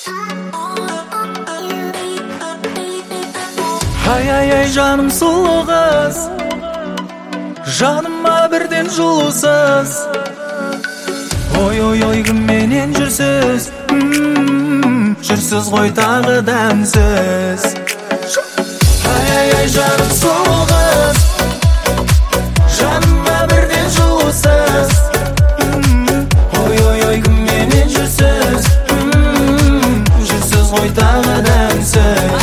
Ай, жаным сұлу қыз, жаныма бірден жылусыз. Ой, кімменен жүрсіз, жүрсіз ғой тағы дәмсіз. Ай, жаным сұлу қыз, жаныма бірден жылусыз. Ой, кімменен жүрсіз, жүрсіз ғой тағы дәмсіз.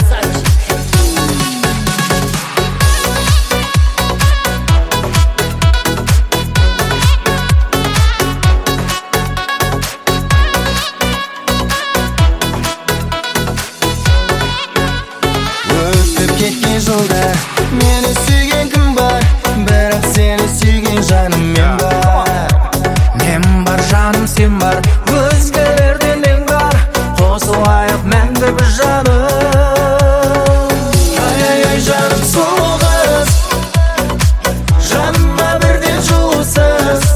Кеткен жылдар мені сүйген кім бар, бірақ сені сүйген жаным мен бар. Мен бар, жаным сен бар, өзгелерден ең бар, қосылайық мәңгі біз жаным. Ай, жаным сұлу қыз, жаныма бірден жылусыз.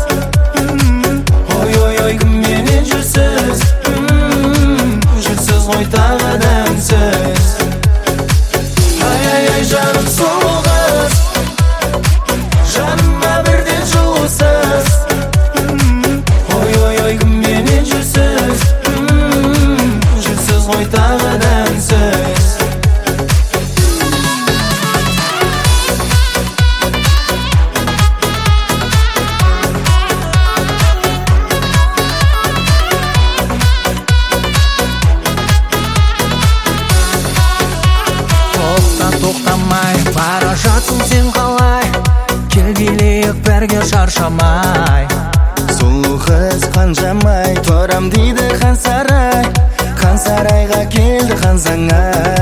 Ой, кімменен жүрсіз, жүрсіз ғой тағы дәмсіз. Жаным сұлу қыз, жаныма бірден жылусыз. Ой, кімменен жүрсіз, жүрсіз ғой тағы дәмсіз. Тоқтамай бара жатсың сен қалай, кел билейік бірге шаршамай. Сұлу қыз қанжамай, тұрам дейді хан сарай, хан сарайға келді хан заңай.